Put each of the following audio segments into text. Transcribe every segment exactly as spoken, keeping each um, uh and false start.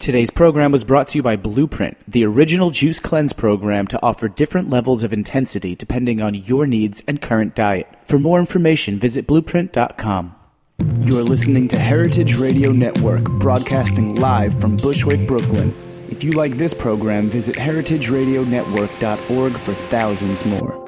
Today's program was brought to you by Blueprint, the original juice cleanse program to offer different levels of intensity depending on your needs and current diet. For more information, visit blueprint dot com. You're listening to Heritage Radio Network, broadcasting live from Bushwick, Brooklyn. If you like this program, visit heritage radio network dot org for thousands more.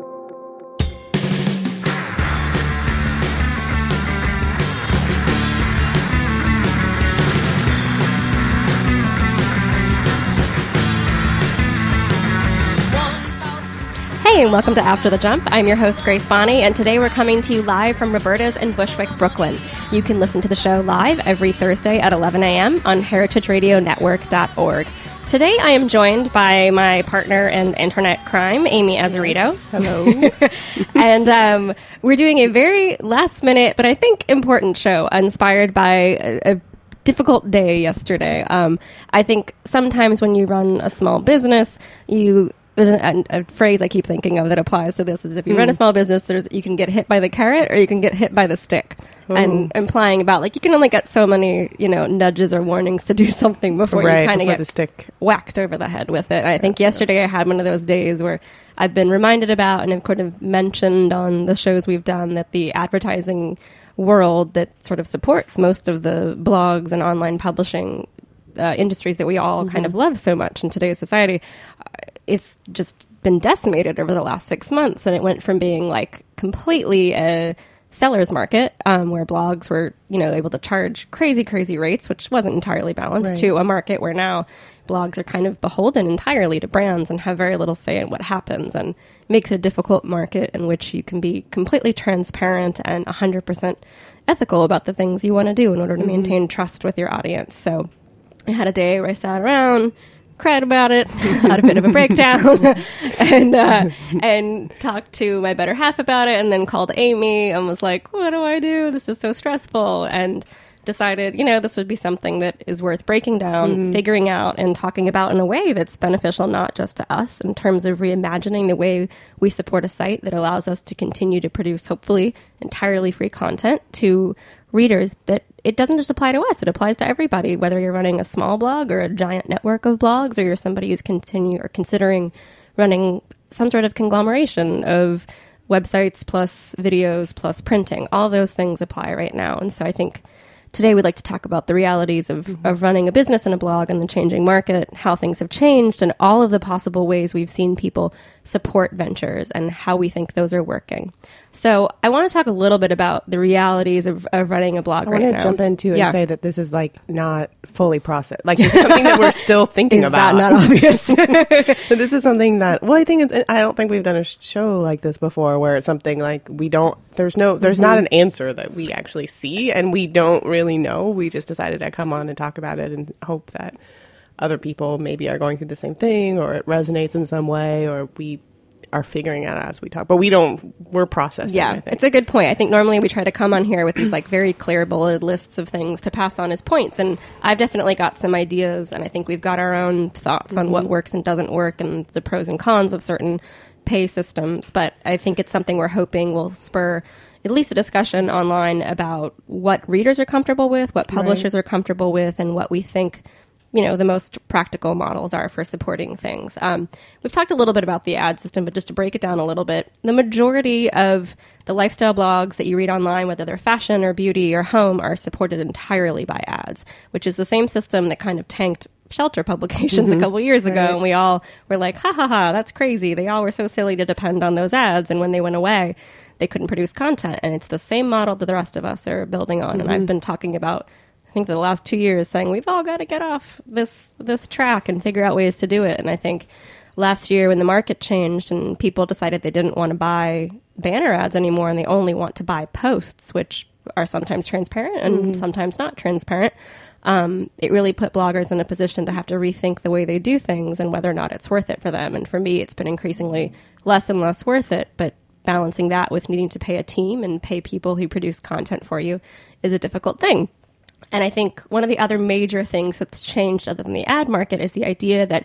Hey, and welcome to After the Jump. I'm your host, Grace Bonney, and today we're coming to you live from Roberta's in Bushwick, Brooklyn. You can listen to the show live every Thursday at eleven a.m. on heritage radio network dot org. Today I am joined by my partner in internet crime, Amy Azzarito. Yes. Hello. And um, we're doing a very last-minute, but I think important show, inspired by a, a difficult day yesterday. Um, I think sometimes when you run a small business, you... There's a, a phrase I keep thinking of that applies to this is if you mm. run a small business, there's you can get hit by the carrot or you can get hit by the stick. Ooh. And implying about like you can only get so many, you know, nudges or warnings to do something before right, you kind of get the stick. whacked over the head with it. And I think yesterday I had one of those days where I've been reminded about and I've kind of mentioned on the shows we've done that the advertising world that sort of supports most of the blogs and online publishing uh, industries that we all mm-hmm. kind of love so much in today's society, it's just been decimated over the last six months. And it went from being like completely a seller's market um, where blogs were, you know, able to charge crazy, crazy rates, which wasn't entirely balanced, right. to a market where now blogs are kind of beholden entirely to brands and have very little say in what happens, and makes it a difficult market in which you can be completely transparent and one hundred percent ethical about the things you want to do in order to mm-hmm. maintain trust with your audience. So I had a day where I sat around, cried about it, had a bit of a breakdown, and uh, and talked to my better half about it, and then called Amy and was like, what do I do? This is so stressful. And decided, you know, this would be something that is worth breaking down, mm-hmm. figuring out, and talking about in a way that's beneficial not just to us in terms of reimagining the way we support a site that allows us to continue to produce, hopefully, entirely free content to readers that it doesn't just apply to us, it applies to everybody, whether you're running a small blog or a giant network of blogs, or you're somebody who's continue or considering running some sort of conglomeration of websites plus videos plus printing. All those things apply right now. And so I think today we'd like to talk about the realities of, mm-hmm. of running a business and a blog and the changing market, how things have changed, and all of the possible ways we've seen people support ventures and how we think those are working. So I want to talk a little bit about the realities of, of running a blog I right now. I want to jump in too and yeah. say that this is like not fully processed. Like it's something that we're still thinking is about. That not obvious? But this is something that, well, I think it's, I don't think we've done a show like this before where it's something like we don't, there's no, there's mm-hmm. not an answer that we actually see and we don't really know. We just decided to come on and talk about it and hope that other people maybe are going through the same thing or it resonates in some way or we are figuring out as we talk, but we don't, we're processing. Yeah, I think. It's a good point. I think normally we try to come on here with these like very clear bullet lists of things to pass on as points. And I've definitely got some ideas and I think we've got our own thoughts mm-hmm. on what works and doesn't work and the pros and cons of certain pay systems. But I think it's something we're hoping will spur at least a discussion online about what readers are comfortable with, what publishers right. are comfortable with, and what we think, you know, the most practical models are for supporting things. Um, we've talked a little bit about the ad system, but just to break it down a little bit, the majority of the lifestyle blogs that you read online, whether they're fashion or beauty or home, are supported entirely by ads, which is the same system that kind of tanked shelter publications mm-hmm. a couple years ago. Right. And we all were like, ha ha ha, that's crazy. They all were so silly to depend on those ads. And when they went away, they couldn't produce content. And it's the same model that the rest of us are building on. Mm-hmm. And I've been talking about, I think the last two years saying we've all got to get off this this track and figure out ways to do it. And I think last year when the market changed and people decided they didn't want to buy banner ads anymore and they only want to buy posts, which are sometimes transparent and mm-hmm. sometimes not transparent, um, it really put bloggers in a position to have to rethink the way they do things and whether or not it's worth it for them. And for me, it's been increasingly less and less worth it, but balancing that with needing to pay a team and pay people who produce content for you is a difficult thing. And I think one of the other major things that's changed other than the ad market is the idea that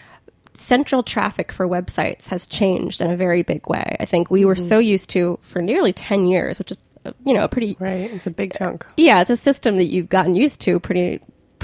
central traffic for websites has changed in a very big way. I think we mm-hmm. were so used to, for nearly ten years, which is, you know, a pretty... Right, it's a big chunk. Yeah, it's a system that you've gotten used to pretty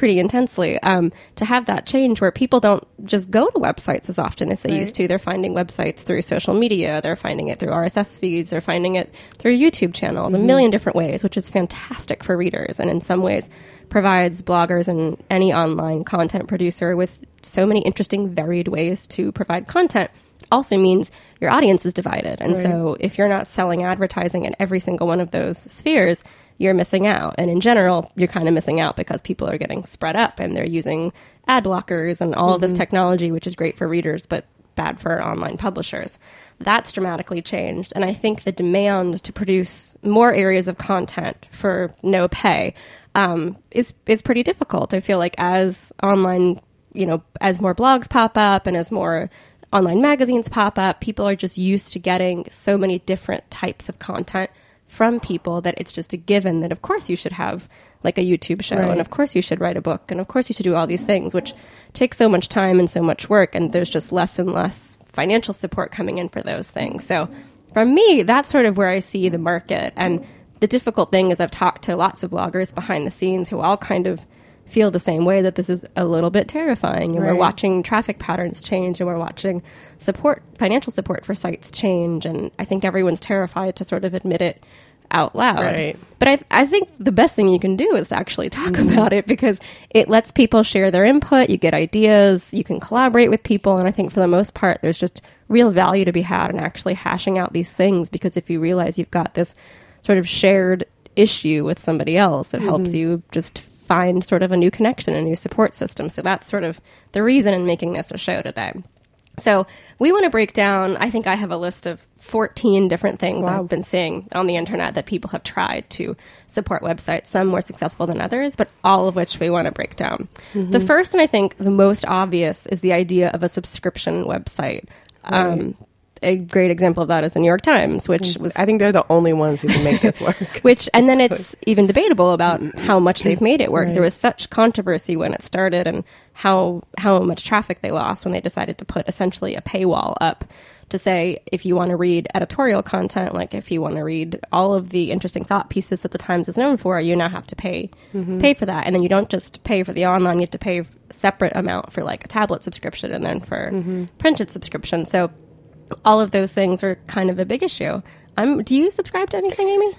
pretty intensely. Um, to have that change where people don't just go to websites as often as they Right. used to. They're finding websites through social media. They're finding it through R S S feeds. They're finding it through YouTube channels, mm-hmm. a million different ways, which is fantastic for readers. And in some ways provides bloggers and any online content producer with so many interesting, varied ways to provide content. Also means your audience is divided. And Right. so if you're not selling advertising in every single one of those spheres, you're missing out. And in general, you're kind of missing out because people are getting spread up and they're using ad blockers and all mm-hmm. of this technology, which is great for readers, but bad for online publishers. That's dramatically changed. And I think the demand to produce more areas of content for no pay um, is, is pretty difficult. I feel like as online, you know, as more blogs pop up and as more online magazines pop up, people are just used to getting so many different types of content from people that it's just a given that of course you should have like a YouTube show right. and of course you should write a book and of course you should do all these things, which takes so much time and so much work, and there's just less and less financial support coming in for those things. So for me, that's sort of where I see the market. And the difficult thing is I've talked to lots of bloggers behind the scenes who all kind of feel the same way, that this is a little bit terrifying, and right. we're watching traffic patterns change, and we're watching support, financial support for sites change, and I think everyone's terrified to sort of admit it out loud. Right. But I, I think the best thing you can do is to actually talk mm. about it, because it lets people share their input, you get ideas, you can collaborate with people, and I think for the most part, there's just real value to be had in actually hashing out these things, because if you realize you've got this sort of shared issue with somebody else, it mm-hmm. helps you just find sort of a new connection, a new support system. So that's sort of the reason in making this a show today. So we want to break down, I think I have a list of fourteen different things wow. I've been seeing on the internet that people have tried to support websites, some more successful than others, but all of which we want to break down. Mm-hmm. The first, and I think the most obvious, is the idea of a subscription website. Right. Um, a great example of that is the New York Times, which was... I think they're the only ones who can make this work. Which, and then it's even debatable about how much they've made it work. Right. There was such controversy when it started, and how how much traffic they lost when they decided to put essentially a paywall up to say, if you want to read editorial content, like if you want to read all of the interesting thought pieces that the Times is known for, you now have to pay mm-hmm. pay for that. And then you don't just pay for the online, you have to pay a separate amount for like a tablet subscription and then for mm-hmm. printed subscription. So all of those things are kind of a big issue. Um, do you subscribe to anything, Amy?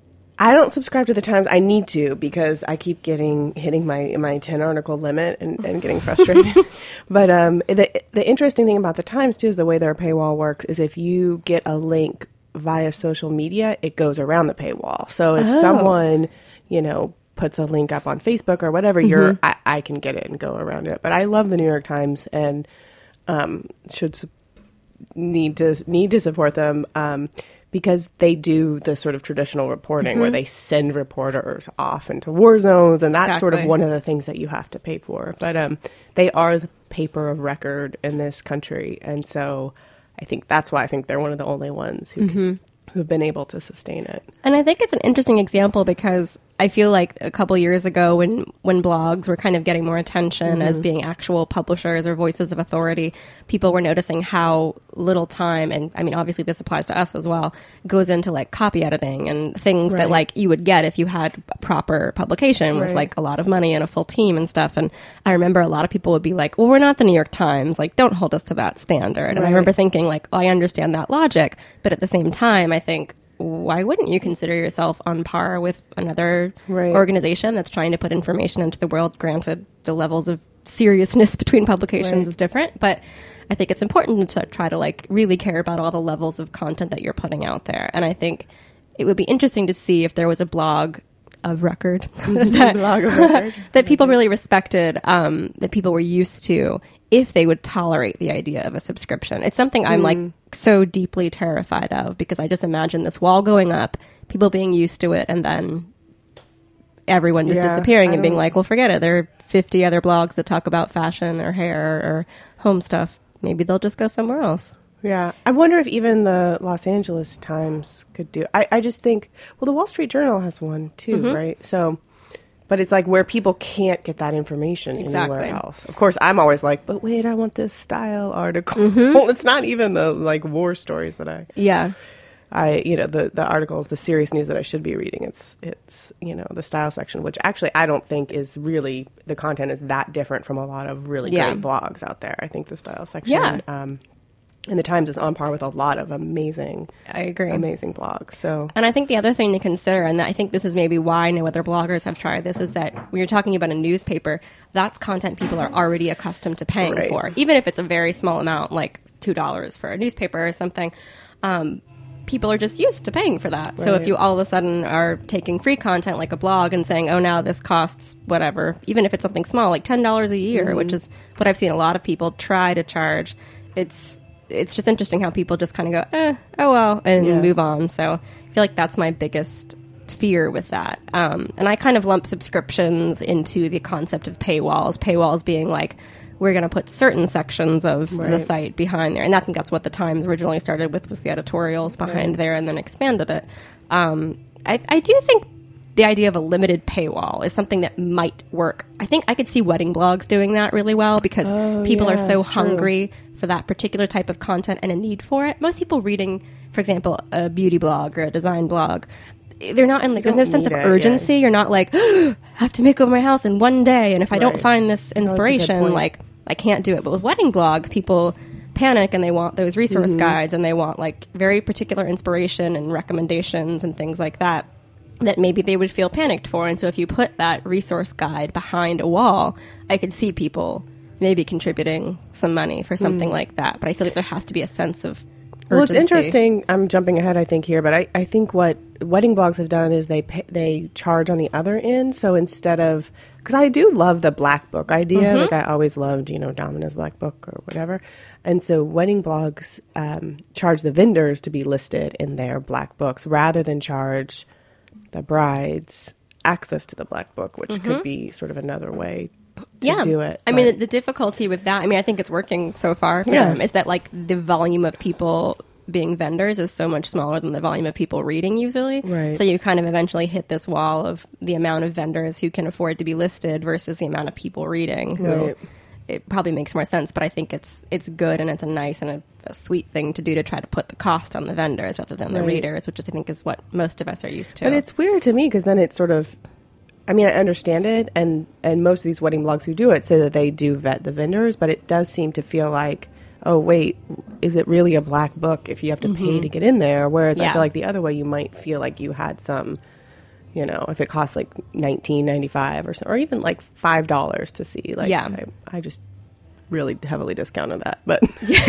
I don't subscribe to the Times. I need to, because I keep getting hitting my my ten article limit and, and getting frustrated. But um, the the interesting thing about the Times too is the way their paywall works is if you get a link via social media, it goes around the paywall. So if oh. someone, you know, puts a link up on Facebook or whatever, mm-hmm. you're I, I can get it and go around it. But I love the New York Times and um, should su- need to need to support them. Um, because they do the sort of traditional reporting mm-hmm. where they send reporters off into war zones, and that's exactly. sort of one of the things that you have to pay for. But um, they are the paper of record in this country, and so I think that's why I think they're one of the only ones who mm-hmm. can, who have been able to sustain it. And I think it's an interesting example because I feel like a couple years ago when, when blogs were kind of getting more attention mm-hmm. as being actual publishers or voices of authority, people were noticing how little time, and I mean, obviously this applies to us as well, goes into like copy editing and things right. that like you would get if you had proper publication right. with like a lot of money and a full team and stuff. And I remember a lot of people would be like, well, we're not the New York Times, like don't hold us to that standard. And right. I remember thinking like, oh, I understand that logic. But at the same time, I think, why wouldn't you consider yourself on par with another right. organization that's trying to put information into the world? Granted, the levels of seriousness between publications right. is different, but I think it's important to try to like really care about all the levels of content that you're putting out there. And I think it would be interesting to see if there was a blog of record that, blog of record. that people really respected, um, that people were used to, if they would tolerate the idea of a subscription. It's something I'm mm. like so deeply terrified of, because I just imagine this wall going up, people being used to it, and then everyone just yeah, disappearing and being like, well, forget it. There are fifty other blogs that talk about fashion or hair or home stuff. Maybe they'll just go somewhere else. Yeah. I wonder if even the Los Angeles Times could do... I, I just think... Well, the Wall Street Journal has one, too, mm-hmm. right? So... But it's like where people can't get that information exactly. anywhere else. Of course, I'm always like, but wait, I want this style article. Mm-hmm. It's not even the like war stories that I... Yeah. I, you know, the, the articles, the serious news that I should be reading, it's, it's, you know, the style section, which actually I don't think is really, the content is that different from a lot of really Yeah. great blogs out there. I think the style section, Yeah. um, in the Times is on par with a lot of amazing, I agree. amazing blogs. So, And I think the other thing to consider, and I think this is maybe why no other bloggers have tried this, is that when you're talking about a newspaper, that's content people are already accustomed to paying Right. for, even if it's a very small amount, like two dollars for a newspaper or something. Um, people are just used to paying for that. So if Right. you all of a sudden are taking free content like a blog and saying, oh, now this costs whatever, even if it's something small, like ten dollars a year, Mm-hmm. which is what I've seen a lot of people try to charge, it's it's just interesting how people just kind of go, eh, oh, well, and Yeah. move on. So I feel like that's my biggest fear with that. Um, and I kind of lump subscriptions into the concept of paywalls, paywalls being like, we're going to put certain sections of the Right. site behind there. And I think that's what the Times originally started with, was the editorials behind Right. there and then expanded it. Um, I, I do think the idea of a limited paywall is something that might work. I think I could see wedding blogs doing that really well because Oh, people are yeah, so it's true. hungry for that particular type of content and a need for it. Most people reading, for example, a beauty blog or a design blog, they're not in like, there's no don't sense of need it, yeah. urgency. You're not like, I have to make over my house in one day. And if I don't Right. find this No, that's a good inspiration, point. like, I can't do it. But with wedding blogs, people panic and they want those resource Mm-hmm. guides and they want like very particular inspiration and recommendations and things like that that maybe they would feel panicked for. And so if you put that resource guide behind a wall, I could see people maybe contributing some money for something like that. But I feel like there has to be a sense of urgency. well, it's interesting. I'm jumping ahead, I think, here, but I, I think what wedding blogs have done is they pay, they charge on the other end. So instead of, because I do love the black book idea, Mm-hmm. like I always loved, you know, Domina's black book or whatever. And so wedding blogs um, charge the vendors to be listed in their black books rather than charge the brides access to the black book, which could be sort of another way to yeah. do it. I mean, but- the, the difficulty with that, I mean, I think it's working so far for Yeah. them, is that like the volume of people being vendors is so much smaller than the volume of people reading usually. Right. So you kind of eventually hit this wall of the amount of vendors who can afford to be listed versus the amount of people reading who Right. it probably makes more sense, but I think it's it's good and it's a nice and a, a sweet thing to do to try to put the cost on the vendors rather than the Right. readers, which is, I think is what most of us are used to. But it's weird to me because then it's sort of, I mean, I understand it, and and most of these wedding blogs who do it say that they do vet the vendors, but it does seem to feel like, oh wait, is it really a black book if you have to pay to get in there? Whereas I Yeah. feel like the other way, you might feel like you had some, you know, if it costs like nineteen ninety five or so, or even like five dollars to see. Like, Yeah. I, I just really heavily discounted that, but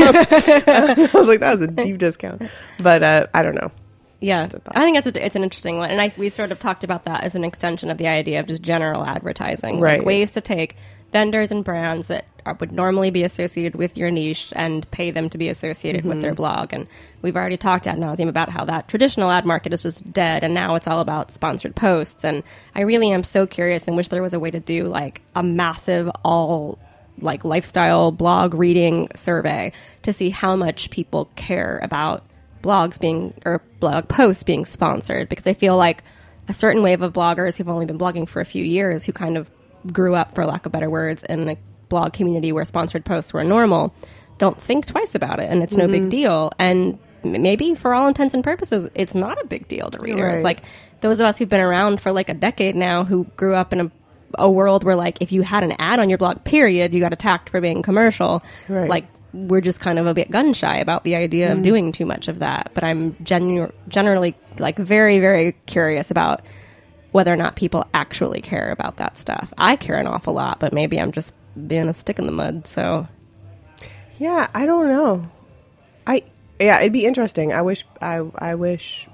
I was like, that was a deep discount. But uh, I don't know. Yeah, Just a thought. I think that's a, it's an interesting one, and I, we sort of talked about that as an extension of the idea of just general advertising, Right. like ways to take vendors and brands that are, would normally be associated with your niche and pay them to be associated with Mm-hmm. their blog. And we've already talked ad nauseum about how that traditional ad market is just dead, and now it's all about sponsored posts. And I really am so curious and wish there was a way to do like a massive all like lifestyle blog reading survey to see how much people care about blogs being or blog posts being sponsored, because I feel like a certain wave of bloggers who've only been blogging for a few years, who kind of grew up, for lack of better words, in a blog community where sponsored posts were normal, don't think twice about it, and it's no big deal. And m- maybe for all intents and purposes, it's not a big deal to readers. Right. Like those of us who've been around for like a decade now, who grew up in a a world where like if you had an ad on your blog, period, you got attacked for being commercial. Right. Like we're just kind of a bit gun shy about the idea of doing too much of that. But I'm genu- generally like very, very curious about whether or not people actually care about that stuff. I care an awful lot, but maybe I'm just being a stick in the mud. So Yeah, I don't know. I yeah, it'd be interesting. I wish I I wish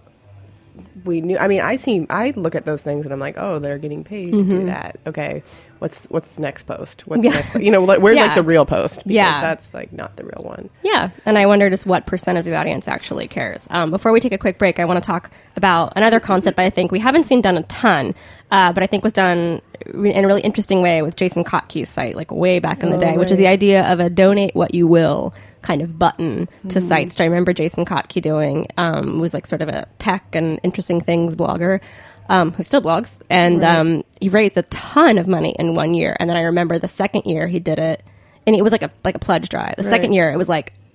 we knew. I mean, I see. I look at those things and I'm like, oh, they're getting paid to do that. Okay, what's what's the next post? What's Yeah. the next? Po- you know, like, where's Yeah. like the real post? Because Yeah. that's like not the real one. yeah, and I wonder just what percent of the audience actually cares. Um, before we take a quick break, I want to talk about another concept that I think we haven't seen done a ton, uh, but I think was done in a really interesting way with Jason Kotke's site, like way back in the Oh, day, which is right. the idea of a donate what you will kind of button to Mm-hmm. sites, which I remember Jason Kotke doing. Um, was like sort of a tech and interesting things blogger. Um, who still blogs, and Right. um, he raised a ton of money in one year. And then I remember the second year he did it, and it was like a like a pledge drive. The second Right. year it was like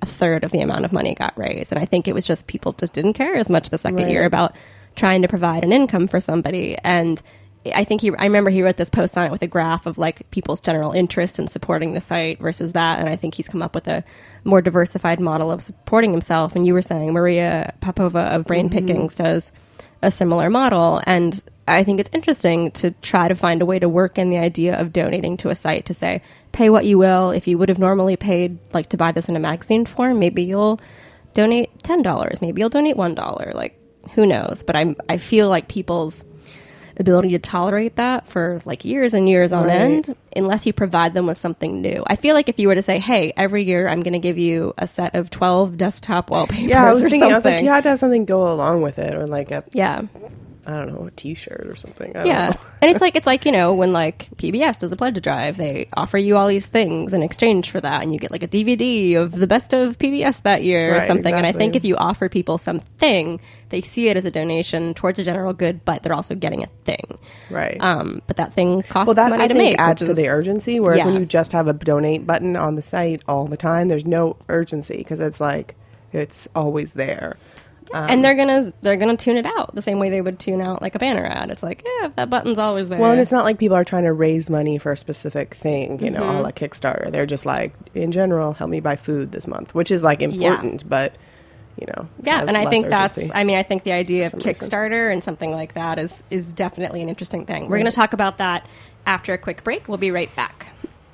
a third of the amount of money got raised. And I think it was just people just didn't care as much the second Right. year about trying to provide an income for somebody. And I think he, I remember he wrote this post on it with a graph of like people's general interest in supporting the site versus that. And I think he's come up with a more diversified model of supporting himself. And you were saying Maria Popova of Brain Mm-hmm. Pickings does a similar model. And I think it's interesting to try to find a way to work in the idea of donating to a site to say, pay what you will. If you would have normally paid like to buy this in a magazine form, maybe you'll donate ten dollars. Maybe you'll donate one dollar. Like, who knows? But I'm, I feel like people's ability to tolerate that for like years and years on Right. end, unless you provide them with something new. I feel like if you were to say, hey, every year I'm going to give you a set of twelve desktop wallpapers Yeah, I was or thinking, I was like, something. you have to have something go along with it, or like a, Yeah. I don't know, a T-shirt or something. I don't Yeah. know. And it's like, it's like, you know, when like P B S does a pledge drive, they offer you all these things in exchange for that. And you get like a D V D of the best of P B S that year or Right, something. And I exactly. think if you offer people something, they see it as a donation towards a general good, but they're also getting a thing. Right. Um, but that thing costs Well, that money I to think make. adds which to the is- urgency. Whereas when Yeah. you just have a donate button on the site all the time, there's no urgency because it's like it's always there. Um, and they're gonna they're gonna tune it out the same way they would tune out like a banner ad. It's like, yeah, if that button's always there. Well, and it's not like people are trying to raise money for a specific thing, you know, Mm-hmm. a la Kickstarter. They're just like, in general, help me buy food this month, which is like important, but you know, Yeah, has and I less think that's, urgency. I mean, I think the idea of For some reason. Kickstarter and something like that is, is definitely an interesting thing. We're going to talk about that after a quick break. We'll be right back.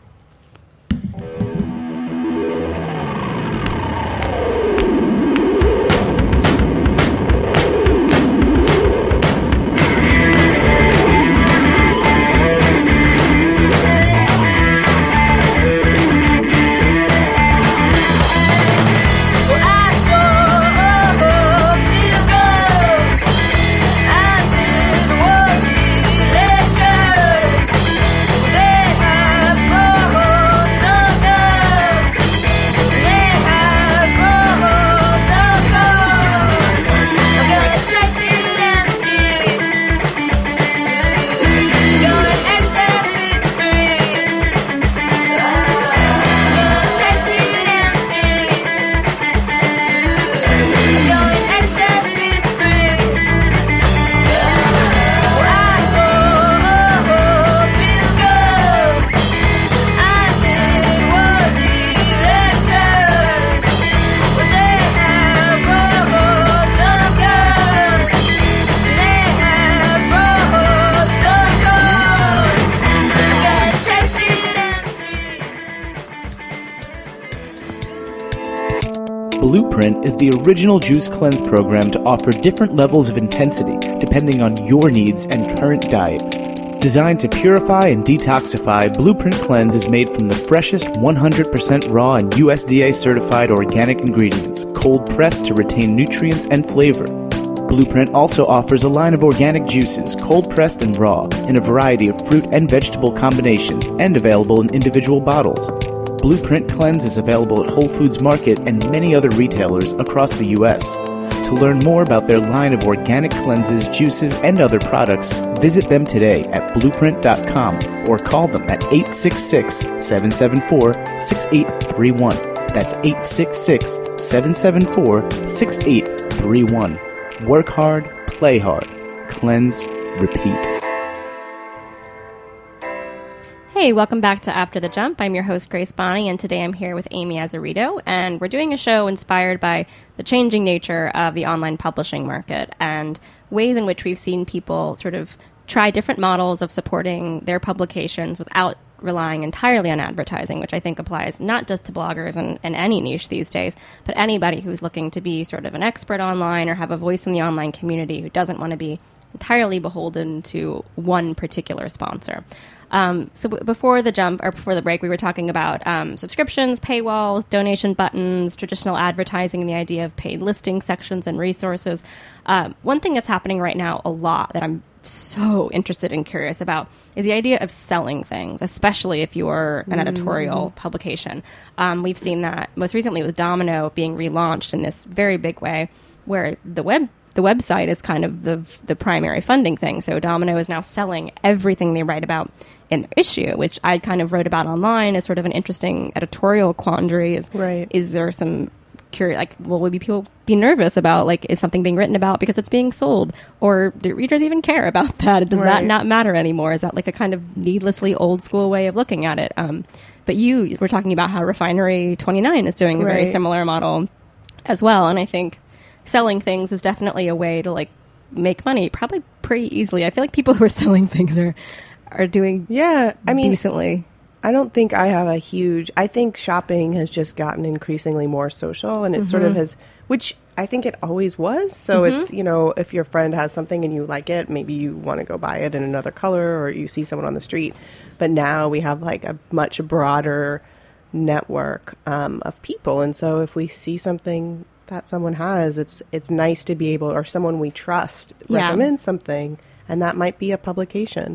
Blueprint is the original juice cleanse program to offer different levels of intensity depending on your needs and current diet. Designed to purify and detoxify, Blueprint Cleanse is made from the freshest one hundred percent raw and U S D A certified organic ingredients, cold pressed to retain nutrients and flavor. Blueprint also offers a line of organic juices, cold pressed and raw, in a variety of fruit and vegetable combinations and available in individual bottles. Blueprint Cleanse is available at Whole Foods Market and many other retailers across the U S. To learn more about their line of organic cleanses, juices, and other products, visit them today at blueprint dot com or call them at eight six six, seven seven four, six eight three one. That's eight six six, seven seven four, six eight three one. Work hard, play hard. Cleanse, repeat. Hey, welcome back to After the Jump. I'm your host, Grace Bonney, and today I'm here with Amy Azzarito, and we're doing a show inspired by the changing nature of the online publishing market and ways in which we've seen people sort of try different models of supporting their publications without relying entirely on advertising, which I think applies not just to bloggers and, and any niche these days, but anybody who's looking to be sort of an expert online or have a voice in the online community who doesn't want to be entirely beholden to one particular sponsor. Um, so b- before the jump, or before the break, we were talking about um, subscriptions, paywalls, donation buttons, traditional advertising, and the idea of paid listing sections and resources. Um, one thing that's happening right now a lot that I'm so interested and curious about is the idea of selling things, especially if you're an editorial mm. publication. Um, we've seen that most recently with Domino being relaunched in this very big way, where the web the website is kind of the the primary funding thing. So Domino is now selling everything they write about in their issue, which I kind of wrote about online as sort of an interesting editorial quandary. Is right. is there some curious, like, well, would be people be nervous about, like, is something being written about because it's being sold? Or do readers even care about that? Does Right. that not matter anymore? Is that like a kind of needlessly old school way of looking at it? Um, but you were talking about how Refinery twenty-nine is doing a very Right. similar model as well. And I think selling things is definitely a way to, like, make money probably pretty easily. I feel like people who are selling things are, are doing Yeah, I mean, decently. I don't think I have a huge. I think shopping has just gotten increasingly more social, and it sort of has, which I think it always was. So it's, you know, if your friend has something and you like it, maybe you want to go buy it in another color, or you see someone on the street. But now we have like a much broader network um, of people, and so if we see something that someone has, it's it's nice to be able, or someone we trust Yeah. recommends something, and that might be a publication.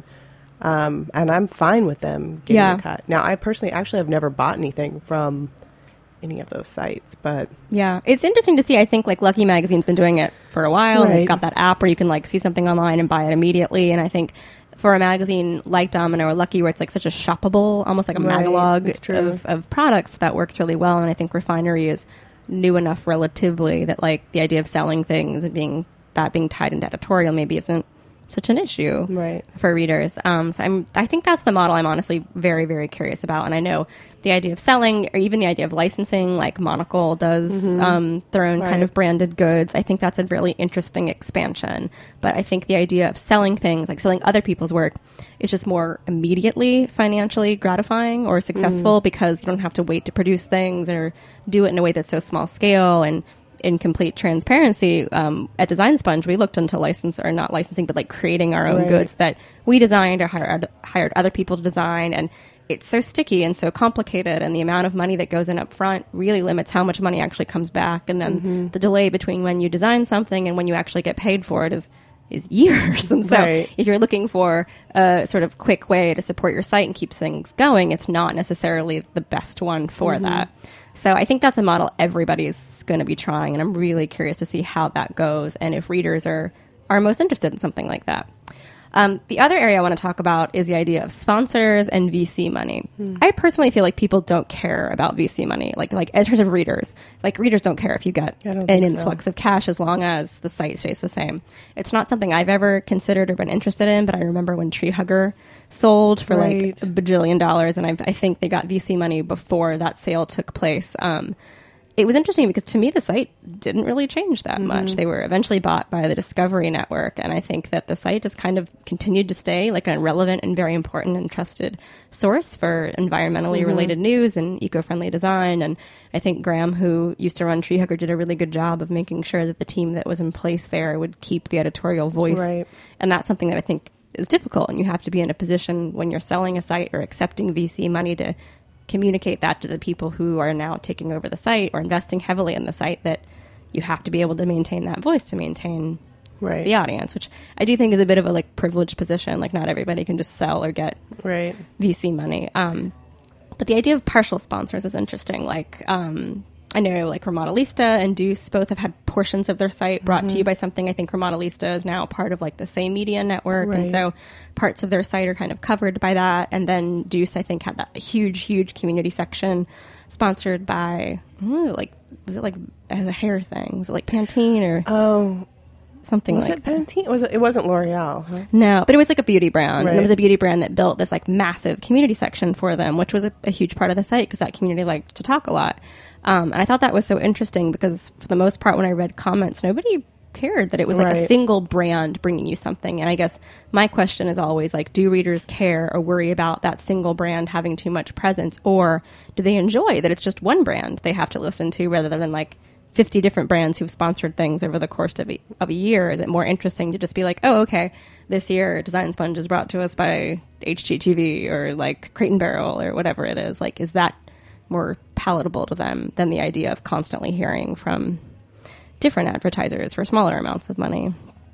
Um, and I'm fine with them getting Yeah. a cut. Now, I personally actually have never bought anything from any of those sites, but Yeah, it's interesting to see. I think like Lucky Magazine's been doing it for a while. And they've Right. got that app where you can like see something online and buy it immediately. And I think for a magazine like Domino or Lucky, where it's like such a shoppable, almost like a Right, magalog it's true. of, of products, that works really well. And I think Refinery is new enough relatively that like the idea of selling things and being that being tied into editorial maybe isn't such an issue Right. for readers. Um, so I'm, I think that's the model I'm honestly very, very curious about. And I know the idea of selling, or even the idea of licensing, like Monocle does um, their own kind Right. of branded goods. I think that's a really interesting expansion. But I think the idea of selling things, like selling other people's work, is just more immediately financially gratifying or successful because you don't have to wait to produce things or do it in a way that's so small scale. And in complete transparency, um, at Design Sponge, we looked into license or not licensing, but like creating our own Right. goods that we designed or hired, hired other people to design. And it's so sticky and so complicated. And the amount of money that goes in up front really limits how much money actually comes back. And then Mm-hmm. the delay between when you design something and when you actually get paid for it is is years. And so Right. if you're looking for a sort of quick way to support your site and keep things going, it's not necessarily the best one for Mm-hmm. that. So I think that's a model everybody's going to be trying, and I'm really curious to see how that goes and if readers are, are most interested in something like that. Um, the other area I want to talk about is the idea of sponsors and V C money. Hmm. I personally feel like people don't care about V C money, like like in terms of readers. Like readers don't care if you get I don't an think so. influx of cash as long as the site stays the same. It's not something I've ever considered or been interested in, but I remember when Tree Hugger sold for Right. like a bajillion dollars, and I, I think they got V C money before that sale took place. Um, it was interesting because to me the site didn't really change that Mm-hmm. much. They were eventually bought by the Discovery Network, and I think that the site has kind of continued to stay like a relevant and very important and trusted source for environmentally Mm-hmm. related news and eco-friendly design. And I think Graham, who used to run Tree Hugger, did a really good job of making sure that the team that was in place there would keep the editorial voice. Right. And that's something that I think is difficult, and you have to be in a position when you're selling a site or accepting V C money to communicate that to the people who are now taking over the site or investing heavily in the site, that you have to be able to maintain that voice to maintain Right. the audience, which I do think is a bit of a like privileged position. Like not everybody can just sell or get Right. V C money. Um, but the idea of partial sponsors is interesting. Like um, I know like Remodelista and Deuce both have had portions of their site brought Mm-hmm. to you by something. I think Remodelista is now part of like the same media network. And Right. so parts of their site are kind of covered by that. And then Deuce, I think, had that huge, huge community section sponsored by, ooh, like, was it like as a hair thing? Was it like Pantene or Oh, something was like it that? Pantene? Was it? It wasn't L'Oreal. Huh? No, but it was like a beauty brand. And it Right. was a beauty brand that built this like massive community section for them, which was a, a huge part of the site because that community liked to talk a lot. Um, and I thought that was so interesting because for the most part, when I read comments, nobody cared that it was like a Right. single brand bringing you something. And I guess my question is always like, do readers care or worry about that single brand having too much presence, or do they enjoy that it's just one brand they have to listen to rather than like fifty different brands who've sponsored things over the course of a, of a year? Is it more interesting to just be like, oh, okay, this year Design Sponge is brought to us by H G T V or like Crate and Barrel or whatever it is? Like, is that more palatable to them than the idea of constantly hearing from different advertisers for smaller amounts of money?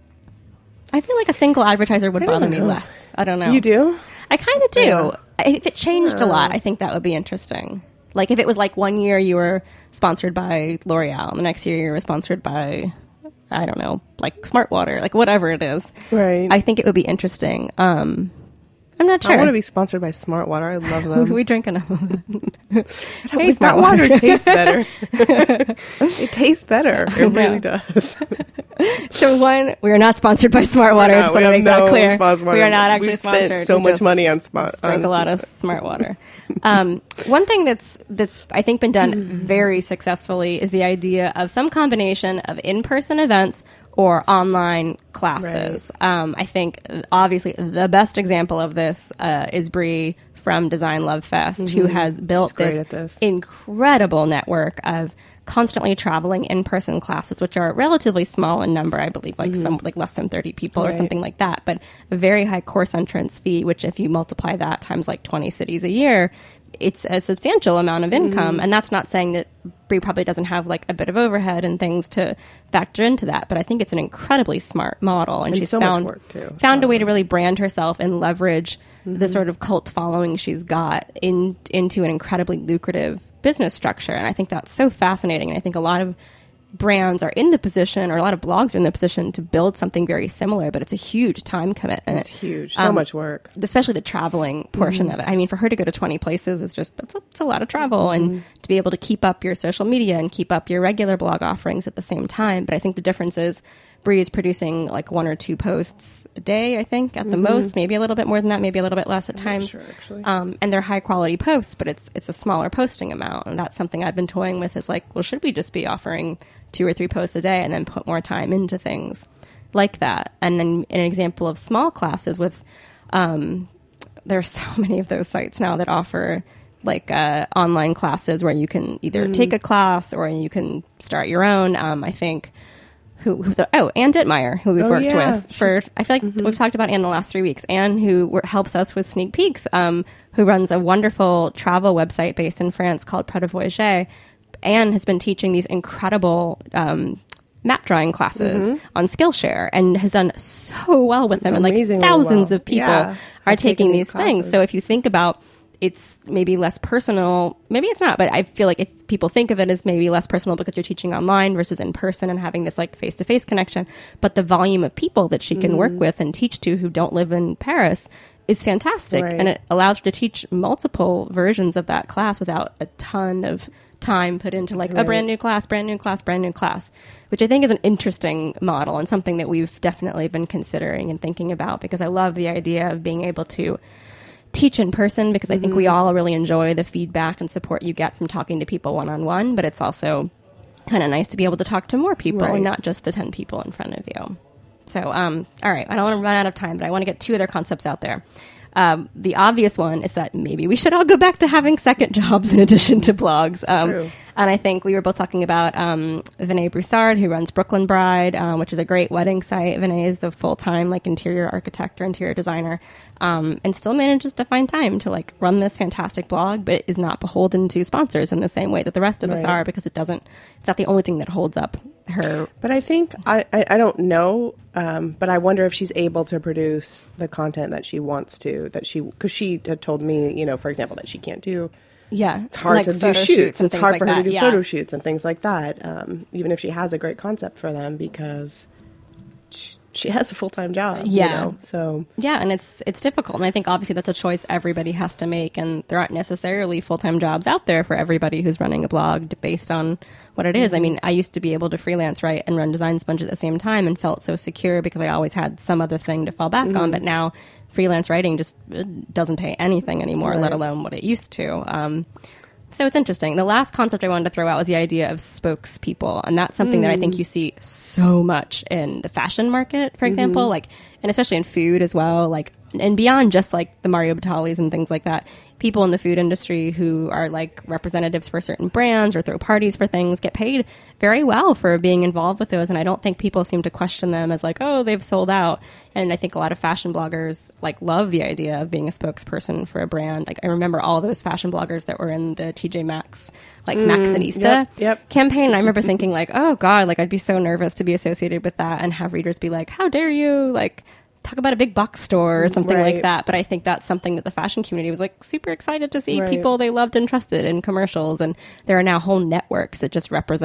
I feel like a single advertiser would I don't bother me know. less. I don't know. You do? I kind of do. Yeah. If it changed a lot, I think that would be interesting. Like if it was like one year you were sponsored by L'Oreal, and the next year you were sponsored by, I don't know, like Smart Water, like whatever it is. Right. I think it would be interesting. Um, I'm not sure. I want to be sponsored by Smart Water. I love them. We drink enough. Hey, Smart Water tastes better. It tastes better. It really does. So one, we are not sponsored by Smart Water. I just want to make that clear. We are not actually We've sponsored. Spent so we much money on Smart. Drink a lot of Smart Water. um, one thing that's that's I think been done very successfully is the idea of some combination of in-person events or online classes. Right. Um, I think obviously the best example of this uh, is Bree from Design Love Fest, mm-hmm. who has built this, this incredible network of constantly traveling in-person classes, which are relatively small in number, I believe, like mm-hmm. some like less than thirty people right. or something like that, but a very high course entrance fee, which if you multiply that times like twenty cities a year, it's a substantial amount of income. Mm-hmm. And that's not saying that Bree probably doesn't have like a bit of overhead and things to factor into that, but I think it's an incredibly smart model, and, and she's so found much work too. found a way to really brand herself and leverage mm-hmm. the sort of cult following she's got in into an incredibly lucrative business structure. And I think that's so fascinating. And I think a lot of brands are in the position, or a lot of blogs are in the position to build something very similar, but it's a huge time commitment. It's huge. So um, much work. Especially the traveling portion mm-hmm. of it. I mean, for her to go to twenty places is just, it's a, it's a lot of travel mm-hmm. and to be able to keep up your social media and keep up your regular blog offerings at the same time. But I think the difference is Bree is producing like one or two posts a day, I think, at the mm-hmm. most, maybe a little bit more than that, maybe a little bit less at I'm times. Sure, actually. Um, and they're high quality posts, but it's it's a smaller posting amount. And that's something I've been toying with, is like, well, should we just be offering two or three posts a day and then put more time into things like that? And then an example of small classes with, um, there's so many of those sites now that offer like uh, online classes where you can either mm. take a class or you can start your own. Um, I think who, who's a, oh, Ann Dittmeyer, who we've oh, worked yeah. with for, I feel like mm-hmm. we've talked about Ann the last three weeks. Ann, who w- helps us with sneak peeks, um, who runs a wonderful travel website based in France called Pret a Voyager. Anne has been teaching these incredible um, map drawing classes mm-hmm. on Skillshare and has done so well with them. Amazingly and like thousands well. of people yeah. are taking these, these things. So if you think about, it's maybe less personal, maybe it's not, but I feel like if people think of it as maybe less personal because you're teaching online versus in person and having this like face-to-face connection, but the volume of people that she can mm-hmm. work with and teach to who don't live in Paris is fantastic. Right. And it allows her to teach multiple versions of that class without a ton of time put into like right. a brand new class, brand new class, brand new class, which I think is an interesting model and something that we've definitely been considering and thinking about, because I love the idea of being able to teach in person, because I think mm-hmm. we all really enjoy the feedback and support you get from talking to people one-on-one, but it's also kind of nice to be able to talk to more people right. and not just the ten people in front of you. So, um, all right, I don't want to run out of time, but I want to get two other concepts out there. Um, the obvious one is that maybe we should all go back to having second jobs in addition to blogs. Um, True. And I think we were both talking about um, Vinay Broussard, who runs Brooklyn Bride, um, which is a great wedding site. Vinay is a full-time like interior architect or interior designer, um, and still manages to find time to like run this fantastic blog, but is not beholden to sponsors in the same way that the rest of right. us are, because it doesn't. It's not the only thing that holds up her. But I think I I, I don't know, um, but I wonder if she's able to produce the content that she wants to. That she because she had told me, you know, for example, that she can't do. Yeah, it's hard like to do shoots. shoots it's hard like for her that. to do yeah. photo shoots and things like that. Um, even if she has a great concept for them, because she, she has a full time job. Yeah. You know? So yeah, and it's it's difficult, and I think obviously that's a choice everybody has to make, and there aren't necessarily full time jobs out there for everybody who's running a blog based on what it is. Mm-hmm. I mean, I used to be able to freelance write and run Design Sponge at the same time, and felt so secure because I always had some other thing to fall back mm-hmm. on. But now freelance writing just doesn't pay anything anymore, right. let alone what it used to. Um, so it's interesting. The last concept I wanted to throw out was the idea of spokespeople. And that's something mm. that I think you see so much in the fashion market, for example, mm-hmm. like, and especially in food as well, like, and beyond just like the Mario Batalis and things like that. People in the food industry who are like representatives for certain brands or throw parties for things get paid very well for being involved with those. And I don't think people seem to question them as like, oh, they've sold out. And I think a lot of fashion bloggers like love the idea of being a spokesperson for a brand. Like I remember all those fashion bloggers that were in the T J Maxx, like mm, Maxxinista yep, yep. campaign. And I remember thinking like, oh God, like I'd be so nervous to be associated with that and have readers be like, how dare you? Like, talk about a big box store or something right. like that. But I think that's something that the fashion community was like super excited to see right. people they loved and trusted in commercials. And there are now whole networks that just represent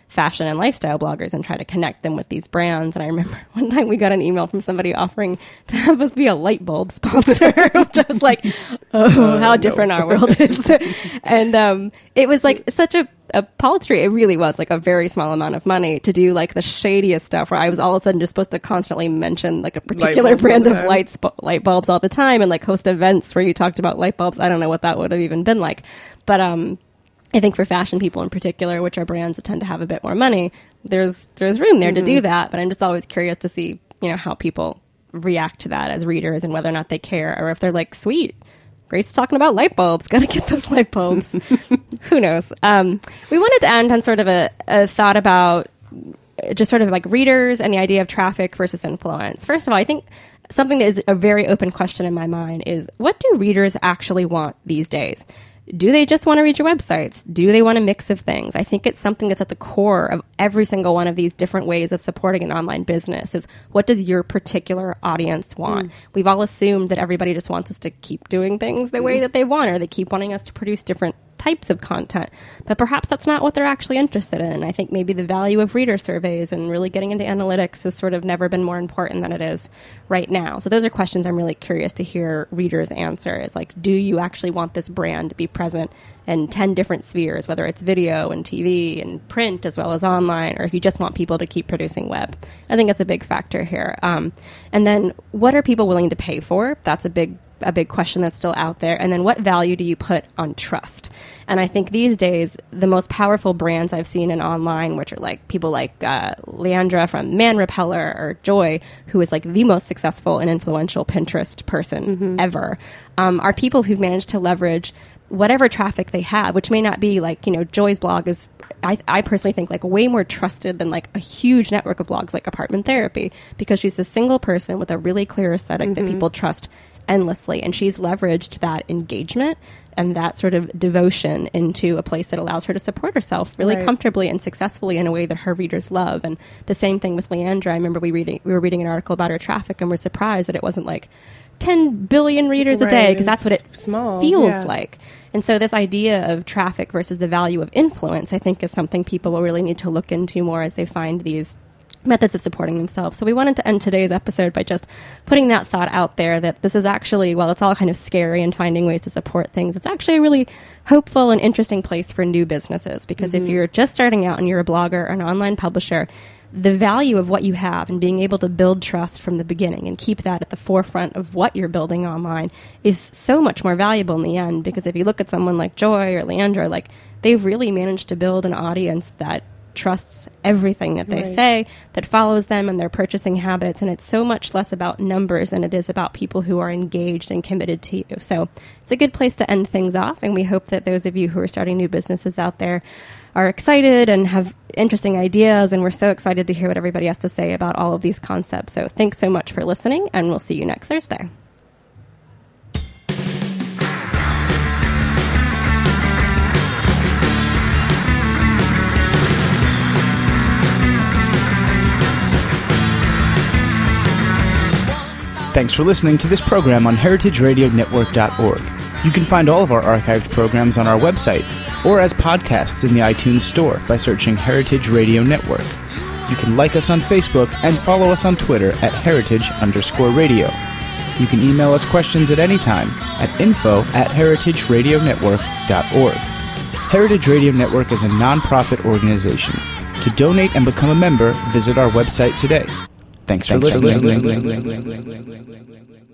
fashion and lifestyle bloggers and try to connect them with these brands. And I remember one time we got an email from somebody offering to have us be a light bulb sponsor, which I was like, oh, how different our world is. And um, it was like such a, a paltry, it really was like a very small amount of money to do like the shadiest stuff where I was all of a sudden just supposed to constantly mention like a particular brand of lights, light bulbs all the time and like host events where you talked about light bulbs. I don't know what that would have even been like. But um, I think for fashion people in particular, which are brands that tend to have a bit more money, there's there's room there mm-hmm. to do that. But I'm just always curious to see, you know, how people react to that as readers and whether or not they care, or if they're like, sweet, Grace is talking about light bulbs, gotta get those light bulbs. Who knows? Um, we wanted to end on sort of a, a thought about just sort of like readers and the idea of traffic versus influence. First of all, I think something that is a very open question in my mind is, what do readers actually want these days? Do they just want to read your websites? Do they want a mix of things? I think it's something that's at the core of every single one of these different ways of supporting an online business is, what does your particular audience want? Mm. We've all assumed that everybody just wants us to keep doing things the mm. way that they want, or they keep wanting us to produce different types of content. But perhaps that's not what they're actually interested in. I think maybe the value of reader surveys and really getting into analytics has sort of never been more important than it is right now. So those are questions I'm really curious to hear readers answer, is like, do you actually want this brand to be present in ten different spheres, whether it's video and T V and print as well as online, or if you just want people to keep producing web? I think that's a big factor here. Um, and then what are people willing to pay for? That's a big a big question that's still out there. And then what value do you put on trust? And I think these days, the most powerful brands I've seen in online, which are like people like uh, Leandra from Man Repeller, or Joy, who is like the most successful and influential Pinterest person mm-hmm. ever, um, are people who've managed to leverage whatever traffic they have, which may not be like, you know, Joy's blog is, I, I personally think, like way more trusted than like a huge network of blogs like Apartment Therapy, because she's a single person with a really clear aesthetic mm-hmm. that people trust endlessly, and she's leveraged that engagement and that sort of devotion into a place that allows her to support herself really right. comfortably and successfully in a way that her readers love. And the same thing with Leandra. I remember we reading we were reading an article about her traffic, and we're surprised that it wasn't like ten billion readers right. a day, because that's what it small. feels yeah. like. And so this idea of traffic versus the value of influence, I think, is something people will really need to look into more as they find these methods of supporting themselves. So we wanted to end today's episode by just putting that thought out there, that this is actually, while it's all kind of scary and finding ways to support things, it's actually a really hopeful and interesting place for new businesses. Because mm-hmm. if you're just starting out and you're a blogger or an online publisher, the value of what you have and being able to build trust from the beginning and keep that at the forefront of what you're building online is so much more valuable in the end. Because if you look at someone like Joy or Leandra, like, they've really managed to build an audience that trusts everything that they right. say, that follows them and their purchasing habits. And it's so much less about numbers than it is about people who are engaged and committed to you. So it's a good place to end things off. And we hope that those of you who are starting new businesses out there are excited and have interesting ideas. And we're so excited to hear what everybody has to say about all of these concepts. So thanks so much for listening, and we'll see you next Thursday. Thanks for listening to this program on heritage radio network dot org. You can find all of our archived programs on our website or as podcasts in the iTunes Store by searching Heritage Radio Network. You can like us on Facebook and follow us on Twitter at heritage underscore radio. You can email us questions at any time at info at heritage radio network dot org. Heritage Radio Network is a non-profit organization. To donate and become a member, visit our website today. Thanks, Thanks for listening. For listening.